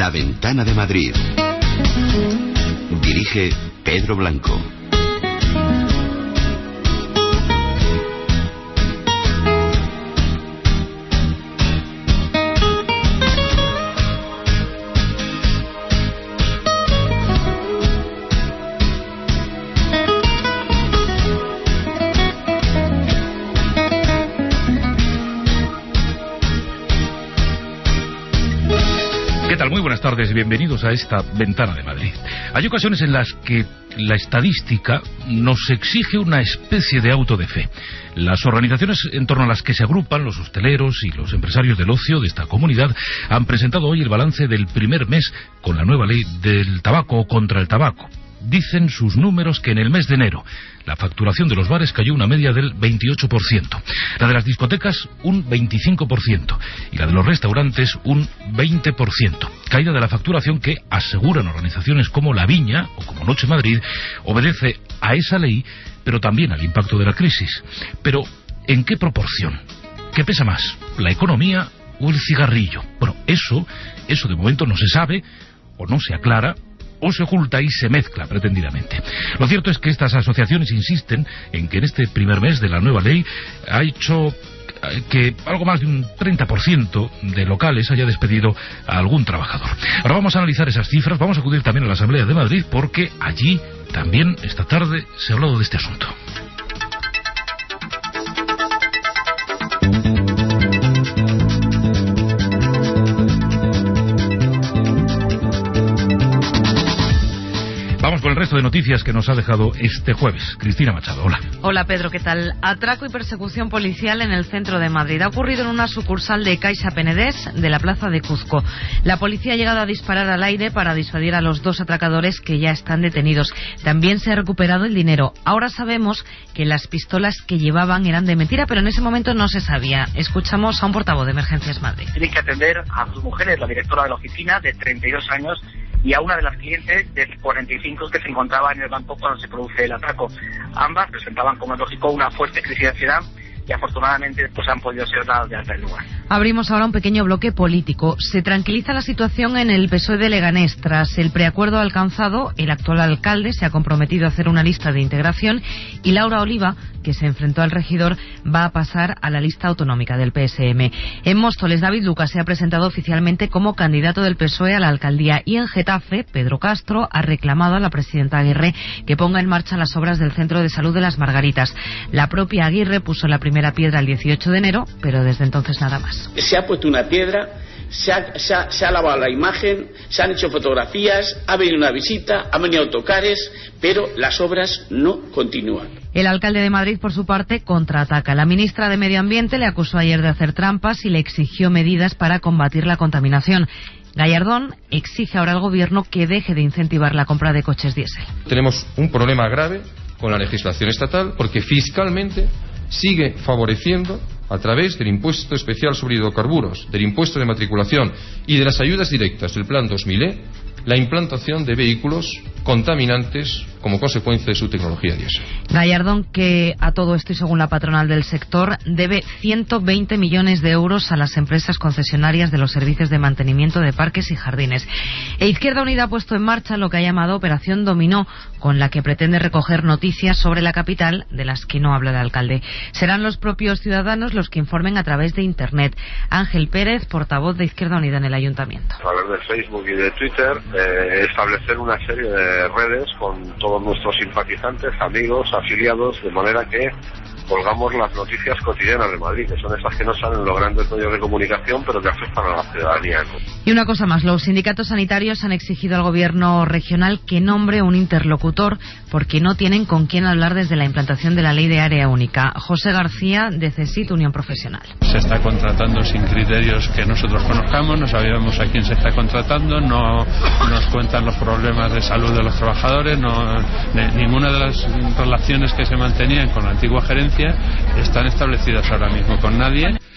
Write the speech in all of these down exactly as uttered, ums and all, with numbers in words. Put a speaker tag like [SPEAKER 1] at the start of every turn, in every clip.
[SPEAKER 1] La Ventana de Madrid. Dirige Pedro Blanco.
[SPEAKER 2] Muy buenas tardes y bienvenidos a esta Ventana de Madrid. Hay ocasiones en las que la estadística nos exige una especie de auto de fe. Las organizaciones en torno a las que se agrupan los hosteleros y los empresarios del ocio de esta comunidad han presentado hoy el balance del primer mes con la nueva ley del tabaco o contra el tabaco. Dicen sus números que en el mes de enero la facturación de los bares cayó una media del veintiocho por ciento, la de las discotecas un veinticinco por ciento y la de los restaurantes un veinte por ciento. Caída de la facturación que, aseguran organizaciones como La Viña o como Noche Madrid, obedece a esa ley, pero también al impacto de la crisis. Pero, ¿en qué proporción? ¿Qué pesa más, la economía o el cigarrillo? Bueno, eso, eso de momento no se sabe o no se aclara, o se oculta y se mezcla pretendidamente. Lo cierto es que estas asociaciones insisten en que en este primer mes de la nueva ley ha hecho que algo más de un treinta por ciento de locales haya despedido a algún trabajador. Ahora vamos a analizar esas cifras, vamos a acudir también a la Asamblea de Madrid porque allí también esta tarde se ha hablado de este asunto. Vamos con el resto de noticias que nos ha dejado este jueves. Cristina Machado, hola.
[SPEAKER 3] Hola Pedro, ¿qué tal? Atraco y persecución policial en el centro de Madrid. Ha ocurrido en una sucursal de Caixa Penedés de la plaza de Cuzco. La policía ha llegado a disparar al aire para disuadir a los dos atracadores que ya están detenidos. También se ha recuperado el dinero. Ahora sabemos que las pistolas que llevaban eran de mentira, pero en ese momento no se sabía. Escuchamos a un portavoz de Emergencias Madrid.
[SPEAKER 4] Tienen que atender a sus mujeres, la directora de la oficina de treinta y dos años y a una de las clientes de cuarenta y cinco que se encontraba en el banco cuando se produce el atraco. Ambas presentaban, como es lógico, una fuerte crisis de ansiedad y afortunadamente pues han podido ser dadas de alta del lugar.
[SPEAKER 3] Abrimos ahora un pequeño bloque político. Se tranquiliza la situación en el P S O E de Leganés. Tras el preacuerdo alcanzado, el actual alcalde se ha comprometido a hacer una lista de integración y Laura Oliva, que se enfrentó al regidor, va a pasar a la lista autonómica del P S M. En Móstoles, David Lucas se ha presentado oficialmente como candidato del P S O E a la alcaldía y en Getafe, Pedro Castro ha reclamado a la presidenta Aguirre que ponga en marcha las obras del Centro de Salud de las Margaritas. La propia Aguirre puso la primera piedra el dieciocho de enero, pero desde entonces nada más.
[SPEAKER 5] Se ha puesto una piedra, se ha, se ha, se ha lavado la imagen, se han hecho fotografías, ha venido una visita, han venido autocares, pero las obras no continúan.
[SPEAKER 3] El alcalde de Madrid, por su parte, contraataca. La ministra de Medio Ambiente le acusó ayer de hacer trampas y le exigió medidas para combatir la contaminación. Gallardón exige ahora al gobierno que deje de incentivar la compra de coches diésel.
[SPEAKER 6] Tenemos un problema grave con la legislación estatal porque fiscalmente sigue favoreciendo, a través del impuesto especial sobre hidrocarburos, del impuesto de matriculación y de las ayudas directas del Plan dos mil E, la implantación de vehículos contaminantes como consecuencia de su tecnología diésel.
[SPEAKER 3] Gallardón, que a todo esto y según la patronal del sector, debe ciento veinte millones de euros a las empresas concesionarias de los servicios de mantenimiento de parques y jardines. E Izquierda Unida ha puesto en marcha lo que ha llamado Operación Dominó, con la que pretende recoger noticias sobre la capital de las que no habla el alcalde. Serán los propios ciudadanos los que informen a través de Internet. Ángel Pérez, portavoz de Izquierda Unida en el Ayuntamiento.
[SPEAKER 7] A través de Facebook y de Twitter, eh, establecer una serie de redes con todos nuestros simpatizantes, amigos, afiliados, de manera que colgamos las noticias cotidianas de Madrid, que son esas que no salen en los grandes medios de comunicación, pero que afectan a la ciudadanía.
[SPEAKER 3] Y una cosa más, los sindicatos sanitarios han exigido al gobierno regional que nombre un interlocutor porque no tienen con quién hablar desde la implantación de la ley de área única. José García, de CESIT, Unión Profesional.
[SPEAKER 8] Se está contratando sin criterios que nosotros conozcamos, no sabemos a quién se está contratando, no nos cuentan los problemas de salud de los trabajadores, no, ninguna de las relaciones que se mantenían con la antigua gerencia están establecidas ahora mismo con nadie.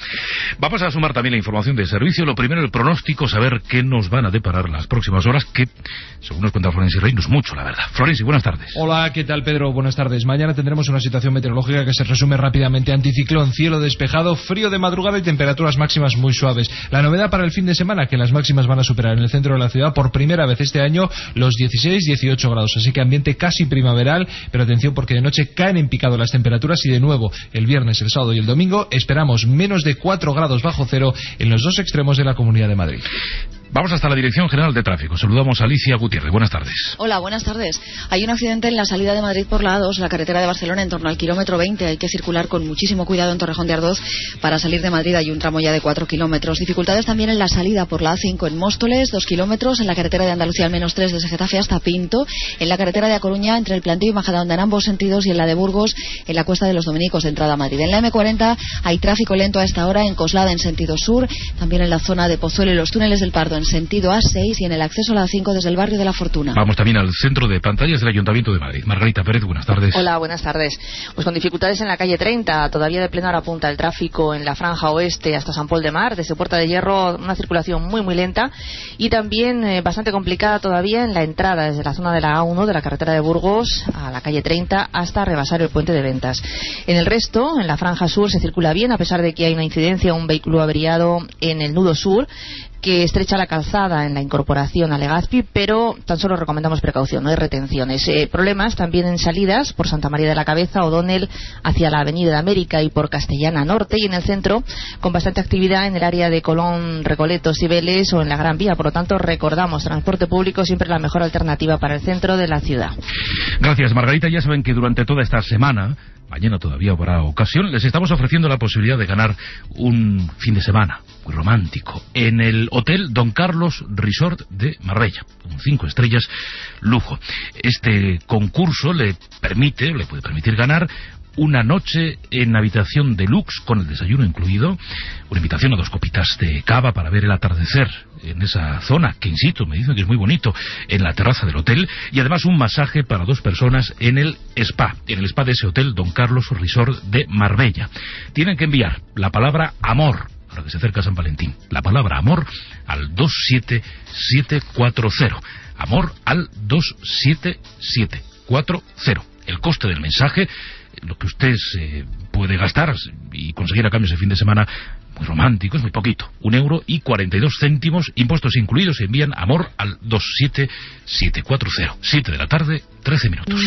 [SPEAKER 2] Vamos a sumar también la información de servicio. Lo primero, el pronóstico, saber qué nos van a deparar las próximas horas, que, según nos cuenta Florencio Rey, no es mucho, la verdad. Florencio, buenas tardes.
[SPEAKER 9] Hola, ¿qué tal, Pedro? Buenas tardes. Mañana tendremos una situación meteorológica que se resume rápidamente: anticiclón, cielo despejado, frío de madrugada y temperaturas máximas muy suaves. La novedad para el fin de semana, que las máximas van a superar en el centro de la ciudad por primera vez este año los dieciséis dieciocho grados, así que ambiente casi primaveral, pero atención porque de noche caen en picado las temperaturas y de nuevo el viernes, el sábado y el domingo esperamos menos de cuatro grados bajo cero en los dos extremos de la Comunidad de Madrid.
[SPEAKER 2] Vamos hasta la Dirección General de Tráfico. Saludamos a Alicia Gutiérrez. Buenas tardes.
[SPEAKER 10] Hola, buenas tardes. Hay un accidente en la salida de Madrid por la A dos, la carretera de Barcelona, en torno al kilómetro veinte. Hay que circular con muchísimo cuidado en Torrejón de Ardoz. Para salir de Madrid hay un tramo ya de cuatro kilómetros. Dificultades también en la salida por la A cinco en Móstoles, dos kilómetros. En la carretera de Andalucía al menos tres desde Getafe hasta Pinto. En la carretera de A Coruña entre el Plantío y Majadahonda en ambos sentidos. Y en la de Burgos en la Cuesta de los Dominicos de entrada a Madrid. En la eme cuarenta hay tráfico lento a esta hora en Coslada en sentido sur. También en la zona de Pozuelo y los túneles del Pardo en sentido A seis. Y en el acceso a la A cinco desde el barrio de La Fortuna.
[SPEAKER 2] Vamos también al centro de pantallas del Ayuntamiento de Madrid. Margarita Pérez, buenas tardes.
[SPEAKER 11] Hola, buenas tardes. Pues con dificultades en la calle treinta, todavía de plena hora punta el tráfico en la franja oeste hasta San Pol de Mar, desde Puerta de Hierro una circulación muy muy lenta y también eh, bastante complicada todavía en la entrada desde la zona de la A uno de la carretera de Burgos a la calle treinta hasta rebasar el puente de Ventas. En el resto, en la franja sur se circula bien a pesar de que hay una incidencia, un vehículo averiado en el nudo sur que estrecha la calzada en la incorporación a Legazpi, pero tan solo recomendamos precaución, no hay retenciones. Eh, problemas también en salidas por Santa María de la Cabeza, O'Donnell hacia la Avenida de América y por Castellana Norte, y en el centro con bastante actividad en el área de Colón, Recoletos, Cibeles o en la Gran Vía. Por lo tanto, recordamos, transporte público siempre la mejor alternativa para el centro de la ciudad.
[SPEAKER 2] Gracias, Margarita. Ya saben que durante toda esta semana, mañana todavía habrá ocasión, les estamos ofreciendo la posibilidad de ganar un fin de semana muy romántico en el Hotel Don Carlos Resort de Marbella, un cinco estrellas lujo. Este concurso le permite, le puede permitir ganar una noche en habitación deluxe con el desayuno incluido, una invitación a dos copitas de cava para ver el atardecer en esa zona, que insisto, me dicen que es muy bonito, en la terraza del hotel, y además un masaje para dos personas en el spa, en el spa de ese Hotel Don Carlos Resort de Marbella. Tienen que enviar la palabra amor, ahora que se acerca San Valentín, la palabra amor al dos siete siete cuatro cero, amor al dos siete siete cuatro cero. El coste del mensaje, lo que usted eh, puede gastar y conseguir a cambio ese fin de semana muy romántico, es muy poquito, un euro y cuarenta y dos céntimos, impuestos incluidos. Envían amor al dos siete siete cuatro cero, siete de la tarde, trece minutos.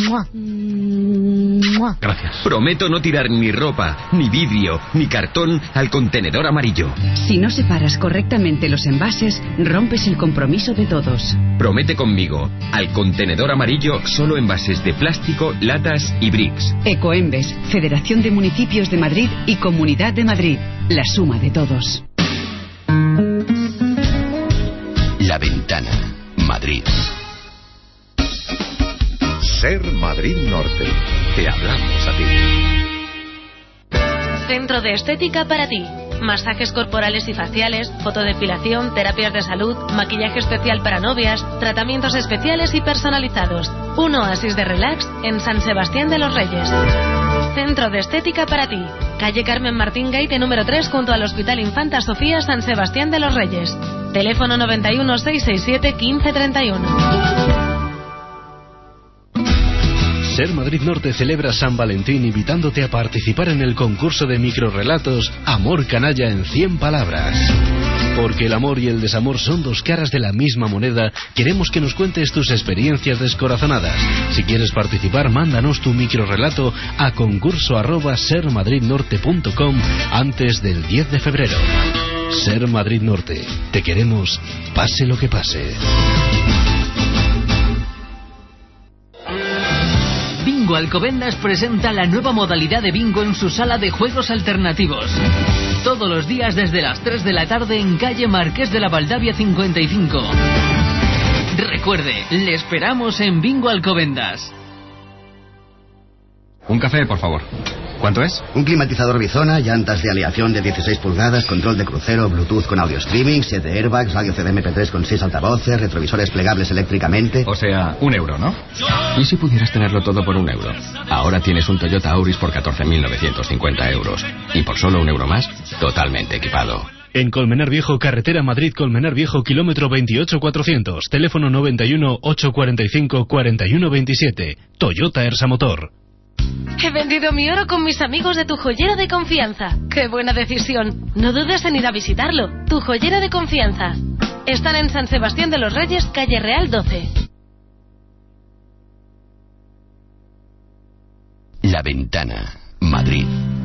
[SPEAKER 2] Gracias.
[SPEAKER 1] Prometo no tirar ni ropa, ni vidrio, ni cartón al contenedor amarillo.
[SPEAKER 12] Si no separas correctamente los envases, rompes el compromiso de todos.
[SPEAKER 1] Promete conmigo, al contenedor amarillo solo envases de plástico, latas y bricks.
[SPEAKER 12] Ecoembes, Federación de Municipios de Madrid y Comunidad de Madrid, la suma de todos.
[SPEAKER 1] La Ventana, Madrid.
[SPEAKER 13] Ser Madrid Norte. Te hablamos a ti.
[SPEAKER 14] Centro de Estética para ti. Masajes corporales y faciales, fotodepilación, terapias de salud, maquillaje especial para novias, tratamientos especiales y personalizados. Un oasis de relax en San Sebastián de los Reyes. Centro de Estética para ti. Calle Carmen Martín Gaite número tres junto al Hospital Infanta Sofía San Sebastián de los Reyes. Teléfono noventa y uno, seiscientos sesenta y siete, quince treinta y uno.
[SPEAKER 15] Ser Madrid Norte celebra San Valentín invitándote a participar en el concurso de microrrelatos Amor Canalla en cien palabras. Porque el amor y el desamor son dos caras de la misma moneda, queremos que nos cuentes tus experiencias descorazonadas. Si quieres participar, mándanos tu microrrelato a concurso arroba sermadridnorte punto com antes del diez de febrero. Ser Madrid Norte. Te queremos, pase lo que pase.
[SPEAKER 16] Bingo Alcobendas presenta la nueva modalidad de bingo en su sala de juegos alternativos. Todos los días desde las tres de la tarde en calle Marqués de la Valdavia cincuenta y cinco. Recuerde, le esperamos en Bingo Alcobendas.
[SPEAKER 17] Un café, por favor. ¿Cuánto es?
[SPEAKER 18] Un climatizador Bizona, llantas de aleación de dieciséis pulgadas, control de crucero, Bluetooth con audio streaming, siete airbags, radio C D M P tres con seis altavoces, retrovisores plegables eléctricamente.
[SPEAKER 17] O sea, un euro, ¿no?
[SPEAKER 1] ¿Y si pudieras tenerlo todo por un euro? Ahora tienes un Toyota Auris por catorce mil novecientos cincuenta euros. Y por solo un euro más, totalmente equipado.
[SPEAKER 15] En Colmenar Viejo, carretera Madrid-Colmenar Viejo, kilómetro veintiocho cuatrocientos, teléfono noventa y uno, ochocientos cuarenta y cinco, cuarenta y uno veintisiete. Toyota Ersa Motor.
[SPEAKER 14] He vendido mi oro con mis amigos de Tu Joyero de Confianza. ¡Qué buena decisión! No dudes en ir a visitarlo. Tu Joyero de Confianza. Están en San Sebastián de los Reyes, calle Real doce.
[SPEAKER 1] La Ventana, Madrid.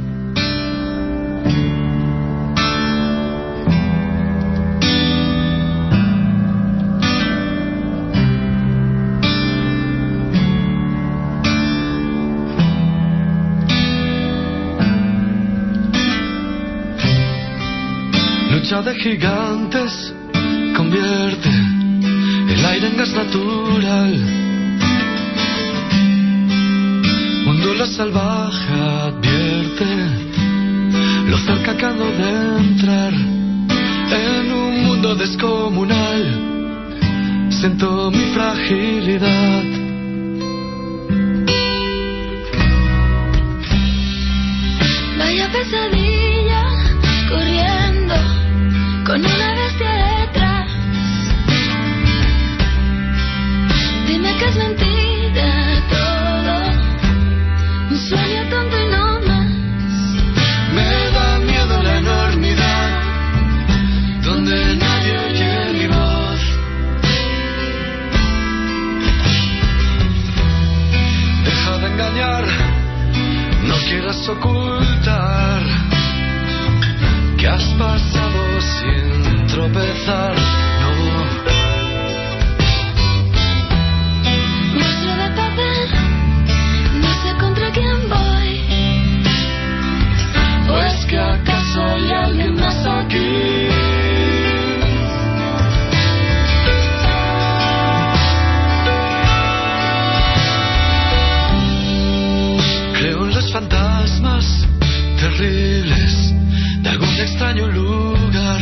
[SPEAKER 19] Lucha de gigantes convierte el aire en gas natural. Mundo salvaje advierte lo cerca que ando de entrar en un mundo descomunal. Siento mi fragilidad.
[SPEAKER 20] Vaya pesadilla corriendo con una bestia detrás. Dime que es mentira todo, un sueño tonto y no más.
[SPEAKER 19] Me da miedo la enormidad, donde nadie oye mi voz. Deja de engañar, no quieras ocultar que has pasado sin tropezar, no.
[SPEAKER 20] Muestra de papel, no sé contra quién voy.
[SPEAKER 19] ¿O es que acaso hay alguien más aquí? Creo en los fantasmas terribles de algún extraño lugar.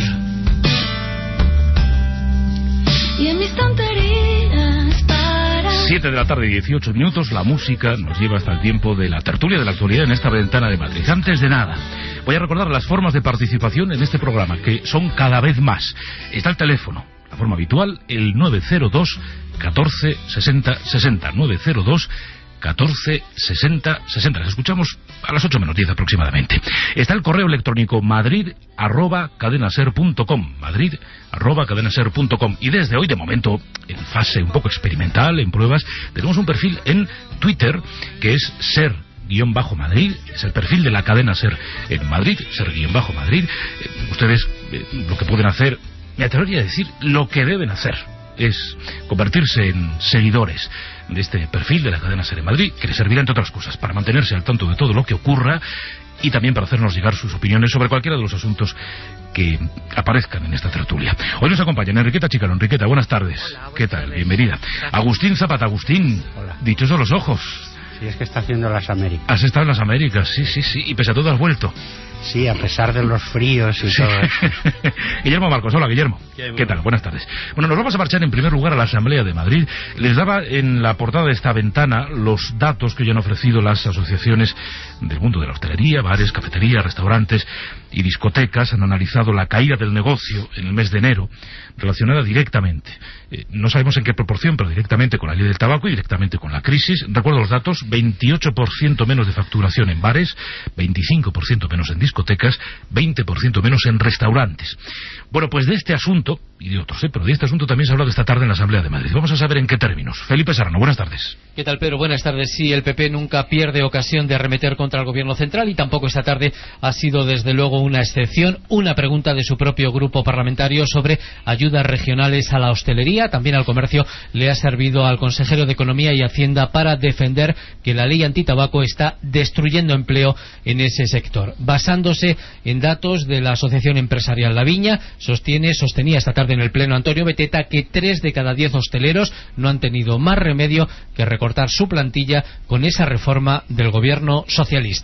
[SPEAKER 20] Y en mis tonterías para...
[SPEAKER 2] Siete de la tarde, dieciocho minutos. La música nos lleva hasta el tiempo de la tertulia de la actualidad en esta Ventana de Madrid. Antes de nada, voy a recordar las formas de participación en este programa, que son cada vez más. Está el teléfono, la forma habitual, el nueve cero dos, catorce, sesenta, sesenta. nueve cero dos, catorce, sesenta, sesenta. Las escuchamos a las ocho menos diez aproximadamente. Está el correo electrónico madrid arroba cadenaser punto com, madrid arroba cadenaser punto com. Y desde hoy, de momento, en fase un poco experimental, en pruebas, tenemos un perfil en Twitter que es ser guión bajo Madrid, es el perfil de la cadena Ser en Madrid, ser guión bajo Madrid. Eh, ustedes eh, lo que pueden hacer, me atrevería a decir, lo que deben hacer es convertirse en seguidores de este perfil de la cadena Ser en Madrid, que les servirá, entre otras cosas, para mantenerse al tanto de todo lo que ocurra y también para hacernos llegar sus opiniones sobre cualquiera de los asuntos que aparezcan en esta tertulia. Hoy nos acompañan Enriqueta Chicano. Enriqueta, buenas tardes.
[SPEAKER 21] Hola, buenas
[SPEAKER 2] ¿Qué tal?
[SPEAKER 21] tardes.
[SPEAKER 2] Bienvenida.
[SPEAKER 21] Gracias.
[SPEAKER 2] Agustín Zapata. Agustín,
[SPEAKER 21] Hola.
[SPEAKER 2] dichosos los ojos.
[SPEAKER 21] Sí, es que está haciendo las Américas.
[SPEAKER 2] Has estado en las Américas, sí, sí, sí, y pese a todo has vuelto.
[SPEAKER 21] Sí, a pesar de los fríos y todo eso.
[SPEAKER 2] Guillermo Marcos, hola Guillermo.
[SPEAKER 21] ¿Qué,
[SPEAKER 2] ¿Qué tal? Buenas tardes. Bueno, nos vamos a marchar en primer lugar a la Asamblea de Madrid. Les daba en la portada de esta ventana los datos que hoy han ofrecido las asociaciones del mundo de la hostelería, bares, cafeterías, restaurantes y discotecas. Han analizado la caída del negocio en el mes de enero, relacionada directamente, eh, no sabemos en qué proporción, pero directamente con la ley del tabaco y directamente con la crisis. Recuerdo los datos: veintiocho por ciento menos de facturación en bares, veinticinco por ciento menos en discotecas, veinte por ciento menos en restaurantes. Bueno, pues de este asunto, y de otros, ¿eh? pero de este asunto también se ha hablado esta tarde en la Asamblea de Madrid. Vamos a saber en qué términos. Felipe Serrano, buenas tardes.
[SPEAKER 22] ¿Qué tal, Pedro? Buenas tardes. Sí, el P P nunca pierde ocasión de arremeter contra el Gobierno central y tampoco esta tarde ha sido, desde luego, una excepción. Una pregunta de su propio grupo parlamentario sobre ayudas regionales a la hostelería, también al comercio, le ha servido al consejero de Economía y Hacienda para defender que la ley antitabaco está destruyendo empleo en ese sector. Basándose en datos de la Asociación Empresarial La Viña, sostiene, sostenía esta tarde en el Pleno Antonio Beteta que tres de cada diez hosteleros no han tenido más remedio que recortar su plantilla con esa reforma del Gobierno socialista.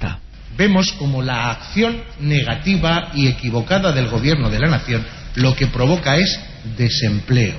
[SPEAKER 4] vemos como la acción negativa y equivocada del Gobierno de la Nación lo que provoca es desempleo.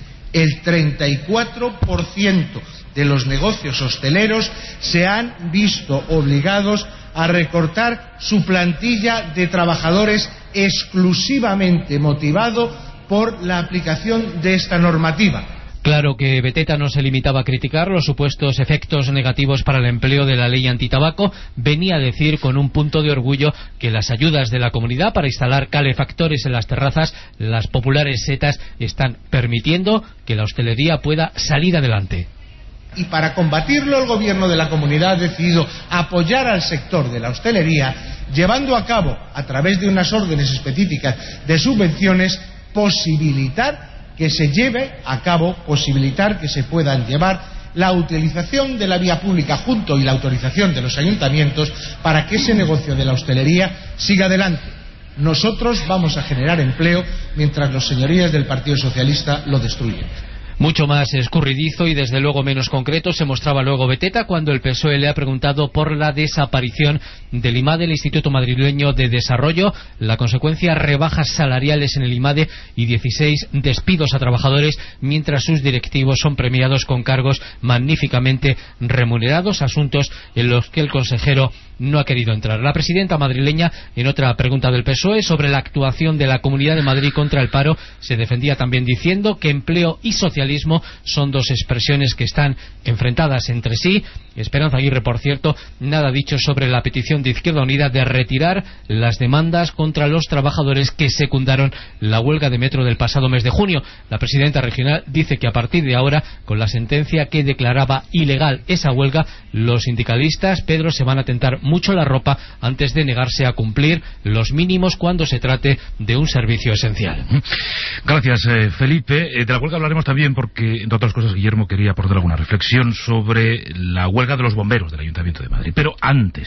[SPEAKER 4] El treinta y cuatro por ciento de los negocios hosteleros se han visto obligados a recortar su plantilla de trabajadores exclusivamente motivado por la aplicación de esta normativa.
[SPEAKER 22] Claro que Beteta no se limitaba a criticar los supuestos efectos negativos para el empleo de la ley antitabaco, venía a decir con un punto de orgullo que las ayudas de la comunidad para instalar calefactores en las terrazas, las populares setas, están permitiendo que la hostelería pueda salir adelante.
[SPEAKER 4] Y para combatirlo, el Gobierno de la Comunidad ha decidido apoyar al sector de la hostelería, llevando a cabo, a través de unas órdenes específicas de subvenciones, posibilitar que se lleve a cabo, posibilitar que se puedan llevar la utilización de la vía pública junto y la autorización de los ayuntamientos para que ese negocio de la hostelería siga adelante. Nosotros vamos a generar empleo mientras los señorías del Partido Socialista lo destruyen.
[SPEAKER 22] Mucho más escurridizo y desde luego menos concreto se mostraba luego Beteta cuando el P S O E le ha preguntado por la desaparición del IMADE, el Instituto Madrileño de Desarrollo, la consecuencia rebajas salariales en el IMADE y dieciséis despidos a trabajadores mientras sus directivos son premiados con cargos magníficamente remunerados, asuntos en los que el consejero no ha querido entrar. La presidenta madrileña, en otra pregunta del P S O E sobre la actuación de la Comunidad de Madrid contra el paro, se defendía también diciendo que empleo y socialismo son dos expresiones que están enfrentadas entre sí. Esperanza Aguirre, por cierto, nada dicho sobre la petición de Izquierda Unida de retirar las demandas contra los trabajadores que secundaron la huelga de metro del pasado mes de junio. La presidenta regional dice que a partir de ahora, con la sentencia que declaraba ilegal esa huelga, los sindicalistas, Pedro, se van a tentar mucho la ropa antes de negarse a cumplir los mínimos cuando se trate de un servicio esencial.
[SPEAKER 2] Gracias, eh, Felipe. Eh, de la huelga hablaremos también porque, entre otras cosas, Guillermo quería aportar alguna reflexión sobre la huelga de los bomberos del Ayuntamiento de Madrid. Pero antes,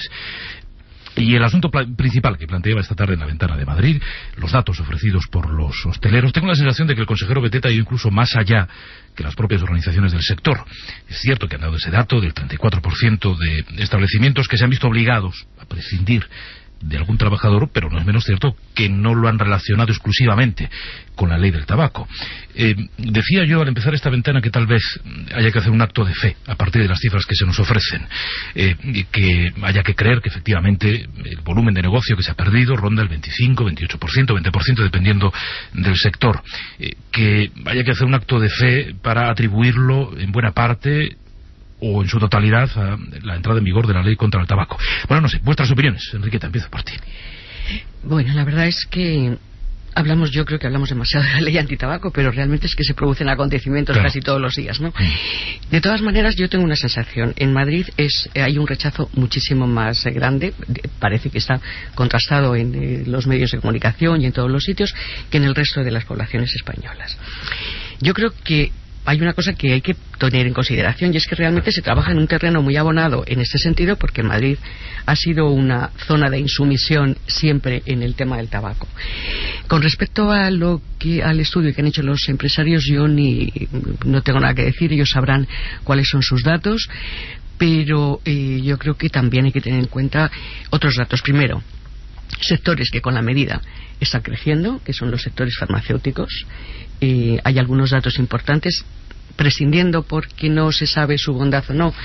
[SPEAKER 2] y el asunto principal que planteaba esta tarde en la ventana de Madrid, los datos ofrecidos por los hosteleros, tengo la sensación de que el consejero Beteta ha ido incluso más allá que las propias organizaciones del sector. Es cierto que han dado ese dato del treinta y cuatro por ciento de establecimientos que se han visto obligados a prescindir de algún trabajador, pero no es menos cierto que no lo han relacionado exclusivamente con la ley del tabaco. Eh, decía yo al empezar esta ventana que tal vez haya que hacer un acto de fe a partir de las cifras que se nos ofrecen, eh, que haya que creer que efectivamente el volumen de negocio que se ha perdido ronda el veinticinco, veintiocho por ciento, veinte por ciento dependiendo del sector, eh, que haya que hacer un acto de fe para atribuirlo en buena parte o en su totalidad a la entrada en vigor de la ley contra el tabaco. Bueno, no sé, vuestras opiniones. Enriqueta, empiezo por ti.
[SPEAKER 17] Bueno, la verdad es que hablamos, yo creo que hablamos demasiado de la ley antitabaco, pero realmente es que se producen acontecimientos claro. casi todos los días, ¿no? Mm. De todas maneras, yo tengo una sensación. En Madrid es hay un rechazo muchísimo más eh, grande, parece que está contrastado en eh, los medios de comunicación y en todos los sitios, que en el resto de las poblaciones españolas. Yo creo que hay una cosa que hay que tener en consideración y es que realmente se trabaja en un terreno muy abonado en este sentido porque Madrid ha sido una zona de insumisión siempre en el tema del tabaco. Con respecto a lo que al estudio que han hecho los empresarios, yo ni no tengo nada que decir, ellos sabrán cuáles son sus datos, pero eh, yo creo que también hay que tener en cuenta otros datos. Primero, sectores que con la medida están creciendo, que son los sectores farmacéuticos. Eh, hay algunos datos importantes, prescindiendo porque no se sabe su bondad o no.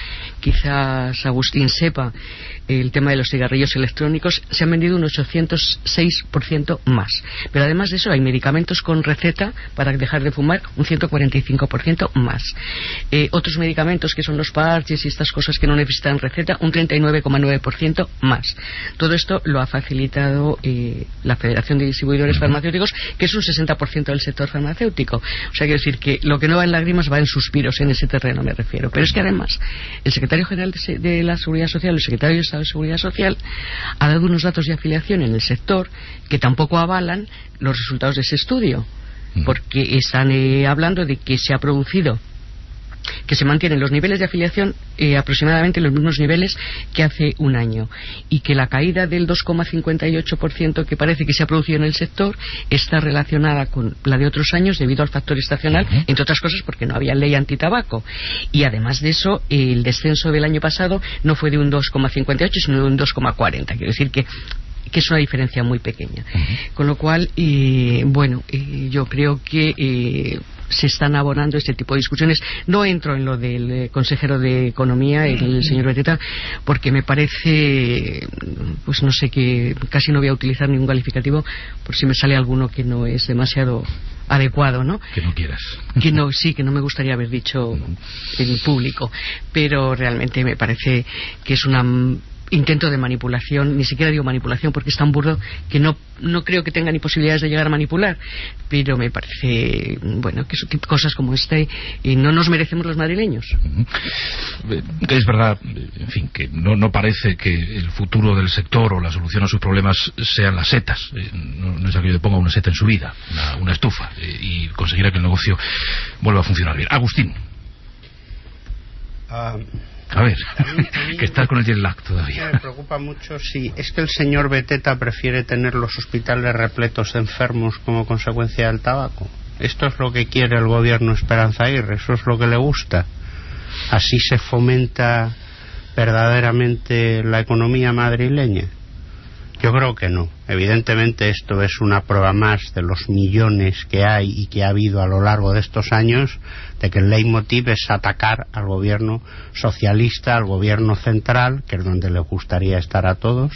[SPEAKER 17] Quizás Agustín sepa el tema de los cigarrillos electrónicos, se han vendido un ochocientos seis por ciento más. Pero además de eso hay medicamentos con receta para dejar de fumar un ciento cuarenta y cinco por ciento más. Eh, otros medicamentos que son los parches y estas cosas que no necesitan receta, un treinta y nueve coma nueve por ciento más. Todo esto lo ha facilitado eh, la Federación de Distribuidores Farmacéuticos, que es un sesenta por ciento del sector farmacéutico. O sea, quiero decir que lo que no va en lágrimas va en suspiros, en ese terreno me refiero. Pero es que además el secretario general de, de la Seguridad Social, el secretario de Estado de Seguridad Social, ha dado unos datos de afiliación en el sector que tampoco avalan los resultados de ese estudio, porque están eh, hablando de que se ha producido, que se mantienen los niveles de afiliación eh, aproximadamente los mismos niveles que hace un año, y que la caída del dos coma cincuenta y ocho por ciento que parece que se ha producido en el sector está relacionada con la de otros años debido al factor estacional, uh-huh. entre otras cosas porque no había ley antitabaco. Y además de eso, el descenso del año pasado no fue de un dos coma cincuenta y ocho sino de un dos coma cuarenta. Quiero decir que que es una diferencia muy pequeña. Uh-huh. Con lo cual, eh, bueno, eh, yo creo que eh, se están abonando este tipo de discusiones. No entro en lo del eh, consejero de Economía, el uh-huh. señor Beteta, porque me parece, pues no sé, que casi no voy a utilizar ningún calificativo por si me sale alguno que no es demasiado adecuado, ¿no?
[SPEAKER 2] Que no quieras.
[SPEAKER 17] Que no, sí, que no me gustaría haber dicho en público, pero realmente me parece que es una intento de manipulación, ni siquiera digo manipulación porque es tan burdo que no, no creo que tenga ni posibilidades de llegar a manipular, pero me parece, bueno, que cosas como esta y no nos merecemos los madrileños.
[SPEAKER 2] Es verdad, en fin, que no, no parece que el futuro del sector o la solución a sus problemas sean las setas. No, no es aquello de ponga una seta en su vida, una, una estufa, y conseguirá que el negocio vuelva a funcionar bien. Agustín.
[SPEAKER 21] Um...
[SPEAKER 2] A ver, a mí, a mí que estás con el jet lag todavía.
[SPEAKER 21] Me preocupa mucho si es que el señor Beteta prefiere tener los hospitales repletos de enfermos como consecuencia del tabaco. Esto es lo que quiere el gobierno Esperanza Aguirre, eso es lo que le gusta. Así se fomenta verdaderamente la economía madrileña. Yo creo que no. Evidentemente esto es una prueba más de los millones que hay y que ha habido a lo largo de estos años de que el leitmotiv es atacar al gobierno socialista, al gobierno central, que es donde le gustaría estar a todos.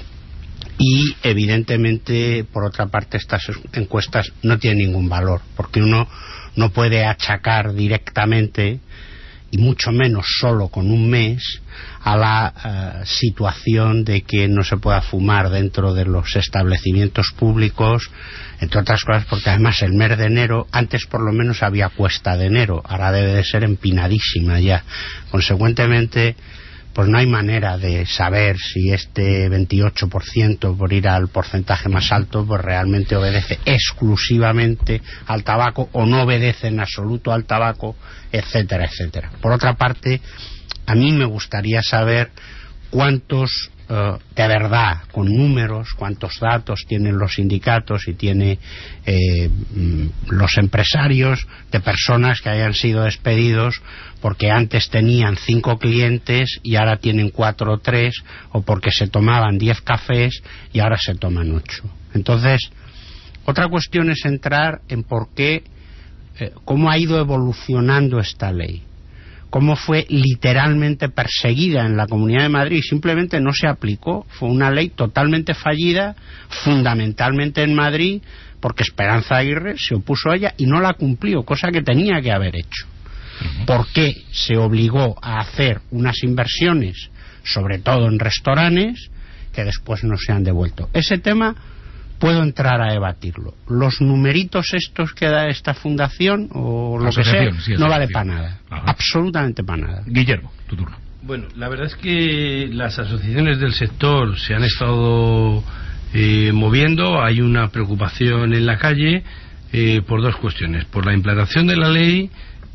[SPEAKER 21] Y evidentemente, por otra parte, estas encuestas no tienen ningún valor, porque uno no puede achacar directamente, y mucho menos solo con un mes, a la uh, situación de que no se pueda fumar dentro de los establecimientos públicos, entre otras cosas porque además el mes de enero, antes por lo menos había cuesta de enero, ahora debe de ser empinadísima ya. Consecuentemente, pues no hay manera de saber si este veintiocho por ciento, por ir al porcentaje más alto, pues realmente obedece exclusivamente al tabaco o no obedece en absoluto al tabaco, etcétera, etcétera. Por otra parte, a mí me gustaría saber cuántos, uh, de verdad, con números, cuántos datos tienen los sindicatos y tiene eh, los empresarios de personas que hayan sido despedidos porque antes tenían cinco clientes y ahora tienen cuatro o tres, o porque se tomaban diez cafés y ahora se toman ocho. Entonces, otra cuestión es entrar en por qué, eh, cómo ha ido evolucionando esta ley, cómo fue literalmente perseguida en la Comunidad de Madrid y simplemente no se aplicó. Fue una ley totalmente fallida, fundamentalmente en Madrid, porque Esperanza Aguirre se opuso a ella y no la cumplió, cosa que tenía que haber hecho. ¿Por qué se obligó a hacer unas inversiones, sobre todo en restaurantes, que después no se han devuelto? Ese tema puedo entrar a debatirlo. Los numeritos estos que da esta fundación o lo que sea, sí, no vale para nada. Ajá. Absolutamente para nada.
[SPEAKER 2] Guillermo, tu turno.
[SPEAKER 5] Bueno, la verdad es que las asociaciones del sector se han estado eh, moviendo. Hay una preocupación en la calle eh, por dos cuestiones: por la implantación de la ley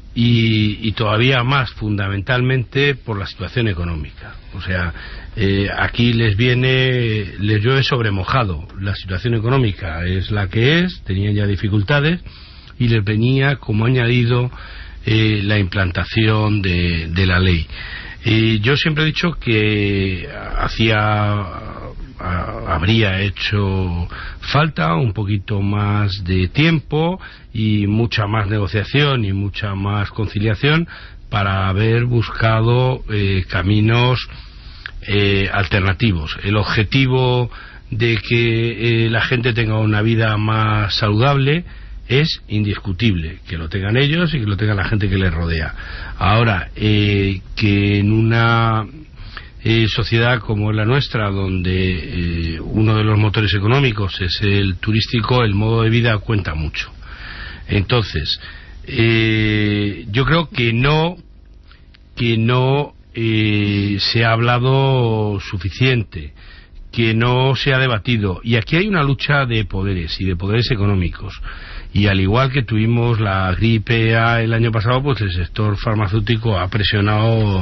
[SPEAKER 5] y, y todavía más fundamentalmente por la situación económica. O sea, eh, aquí les viene, les llueve sobre mojado. La situación económica es la que es, tenían ya dificultades y les venía como añadido eh, la implantación de, de la ley. Y yo siempre he dicho que hacía a, habría hecho falta un poquito más de tiempo y mucha más negociación y mucha más conciliación para haber buscado eh, caminos eh, alternativos. El objetivo de que eh, la gente tenga una vida más saludable es indiscutible, que lo tengan ellos y que lo tenga la gente que les rodea. Ahora, eh, que en una eh, sociedad como la nuestra, donde eh, uno de los motores económicos es el turístico, el modo de vida cuenta mucho. Entonces, eh, yo creo que no, que no eh, se ha hablado suficiente, que no se ha debatido. Y aquí hay una lucha de poderes y de poderes económicos. y al igual que tuvimos la gripe A el año pasado, pues el sector farmacéutico ha presionado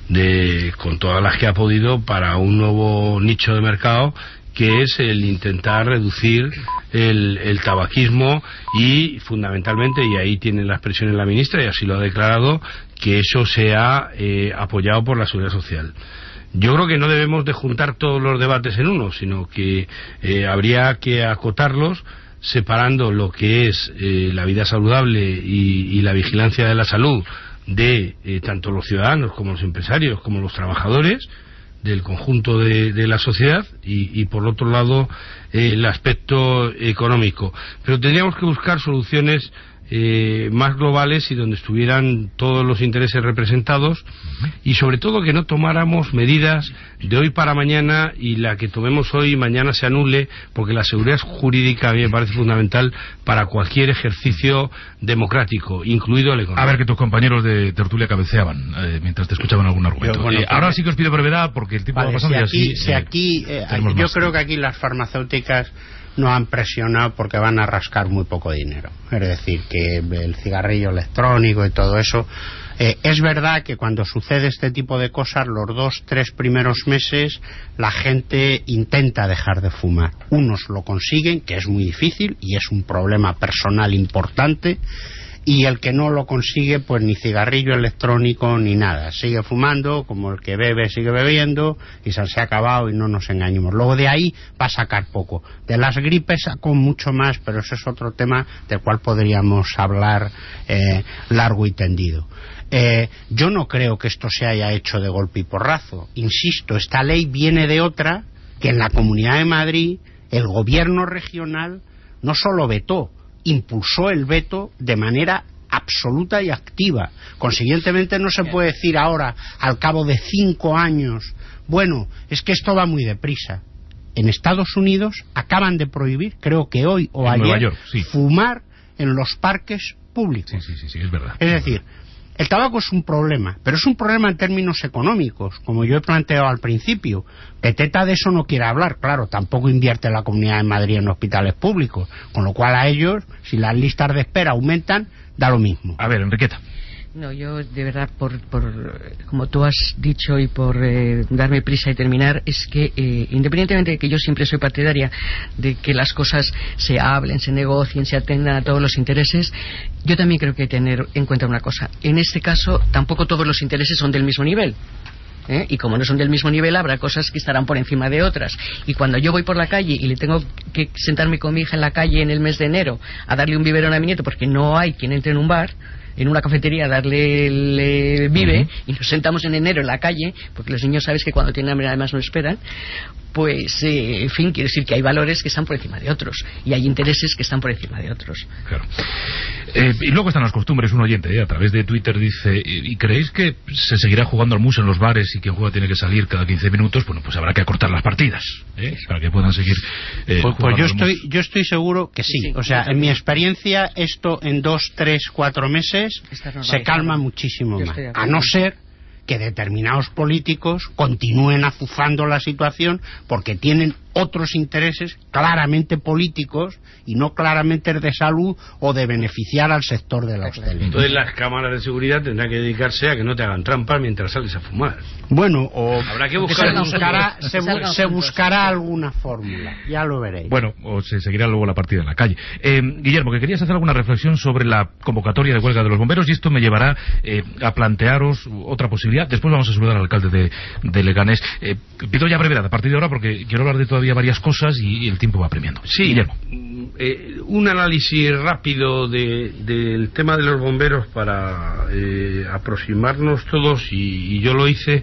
[SPEAKER 5] de, con todas las que ha podido para un nuevo nicho de mercado, que es el intentar reducir el, el tabaquismo y fundamentalmente, y ahí tiene la expresión la ministra y así lo ha declarado, que eso sea eh, apoyado por la Seguridad Social. Yo creo que no debemos de juntar todos los debates en uno, sino que eh, habría que acotarlos separando lo que es eh, la vida saludable y, y la vigilancia de la salud de eh, tanto los ciudadanos como los empresarios como los trabajadores del conjunto de, de la sociedad y, y por otro lado eh, el aspecto económico. Pero tendríamos que buscar soluciones eh, más globales y donde estuvieran todos los intereses representados y sobre todo que no tomáramos medidas de hoy para mañana y la que tomemos hoy mañana se anule, porque la seguridad jurídica a mí me parece fundamental para cualquier ejercicio democrático, incluido el económico.
[SPEAKER 2] A ver, que tus compañeros de tertulia cabeceaban eh, mientras te escuchaban algún argumento. Yo, bueno, eh, ahora sí que os pido brevedad porque el tiempo
[SPEAKER 21] vale,
[SPEAKER 2] va pasando
[SPEAKER 21] si
[SPEAKER 2] y
[SPEAKER 21] aquí,
[SPEAKER 2] así...
[SPEAKER 21] Si
[SPEAKER 2] eh,
[SPEAKER 21] aquí eh, yo creo que aquí las farmacéuticas no han presionado porque van a rascar muy poco dinero. Es decir, que el cigarrillo electrónico y todo eso... Eh, es verdad que cuando sucede este tipo de cosas, los dos, tres primeros meses, la gente intenta dejar de fumar. Unos lo consiguen, que es muy difícil y es un problema personal importante, y el que no lo consigue, pues ni cigarrillo electrónico ni nada. Sigue fumando, como el que bebe sigue bebiendo, y se ha acabado y no nos engañemos. Luego de ahí va a sacar poco. De las gripes sacó mucho más, pero ese es otro tema del cual podríamos hablar eh, largo y tendido. Eh, yo no creo que esto se haya hecho de golpe y porrazo. Insisto, esta ley viene de otra que en la Comunidad de Madrid el gobierno regional no solo vetó, impulsó el veto de manera absoluta y activa. Consiguientemente no se puede decir ahora, al cabo de cinco años, bueno, es que esto va muy deprisa. En Estados Unidos acaban de prohibir, creo que hoy o
[SPEAKER 2] en
[SPEAKER 21] ayer,
[SPEAKER 2] York, sí.
[SPEAKER 21] fumar en los parques públicos.
[SPEAKER 2] Sí, sí, sí, sí, es verdad.
[SPEAKER 21] Es decir, el tabaco es un problema, pero es un problema en términos económicos, como yo he planteado al principio. Peteta de eso no quiere hablar, claro, tampoco invierte la Comunidad de Madrid en hospitales públicos, con lo cual a ellos, si las listas de espera aumentan, da lo mismo.
[SPEAKER 2] A ver, Enriqueta.
[SPEAKER 17] No, yo de verdad, por, por como tú has dicho y por eh, darme prisa y terminar, es que eh, independientemente de que yo siempre soy partidaria de que las cosas se hablen, se negocien, se atendan a todos los intereses, yo también creo que hay que tener en cuenta una cosa. En este caso, tampoco todos los intereses son del mismo nivel. ¿Eh? Y como no son del mismo nivel, habrá cosas que estarán por encima de otras. Y cuando yo voy por la calle y le tengo que sentarme con mi hija en la calle en el mes de enero a darle un biberón a mi nieto porque no hay quien entre en un bar, en una cafetería, a darle el eh, vive, uh-huh. y nos sentamos en enero en la calle, porque los niños sabes que cuando tienen hambre además no esperan, pues, eh, en fin, quiere decir que hay valores que están por encima de otros y hay intereses que están por encima de otros.
[SPEAKER 2] Claro. Eh, y luego están las costumbres. Un oyente eh, a través de Twitter dice: ¿y creéis que se seguirá jugando al mus en los bares y quien juega tiene que salir cada quince minutos? Bueno, pues habrá que acortar las partidas, ¿eh? para que puedan seguir eh,
[SPEAKER 21] pues, pues yo estoy
[SPEAKER 2] mus.
[SPEAKER 21] yo estoy seguro que sí. sí o sea, en mi experiencia esto en dos, tres, cuatro meses se calma muchísimo más, a no ser que determinados políticos continúen azuzando la situación porque tienen otros intereses claramente políticos y no claramente de salud o de beneficiar al sector de la hostelería.
[SPEAKER 5] Entonces las cámaras de seguridad tendrán que dedicarse a que no te hagan trampas mientras sales a fumar.
[SPEAKER 21] Bueno, o
[SPEAKER 5] habrá que buscar
[SPEAKER 21] se buscará, se, bu se buscará alguna fórmula, ya lo veréis.
[SPEAKER 2] Bueno, o se seguirá luego la partida en la calle. Eh, Guillermo, que querías hacer alguna reflexión sobre la convocatoria de huelga de los bomberos, y esto me llevará eh, a plantearos otra posibilidad. Después vamos a saludar al alcalde de, de Leganés. Eh, pido ya brevedad a partir de ahora porque quiero hablar de todavía varias cosas y el tiempo va premiando.
[SPEAKER 5] Sí,
[SPEAKER 2] Guillermo.
[SPEAKER 5] Eh, un análisis rápido de, del tema de los bomberos para eh, aproximarnos todos, y, y yo lo hice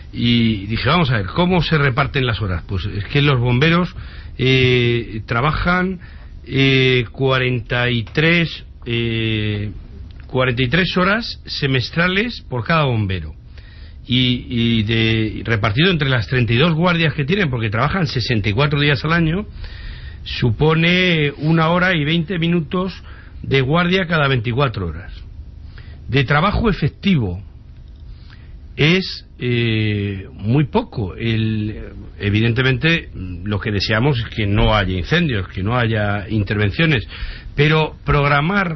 [SPEAKER 5] y dije, vamos a ver, ¿cómo se reparten las horas? Pues es que los bomberos eh, trabajan eh, cuarenta y tres eh, cuarenta y tres horas semestrales por cada bombero. Y, y de, repartido entre las treinta y dos guardias que tienen, porque trabajan sesenta y cuatro días al año, supone una hora y veinte minutos de guardia cada veinticuatro horas. De trabajo efectivo, es eh, muy poco. El, evidentemente lo que deseamos es que no haya incendios, que no haya intervenciones, pero programar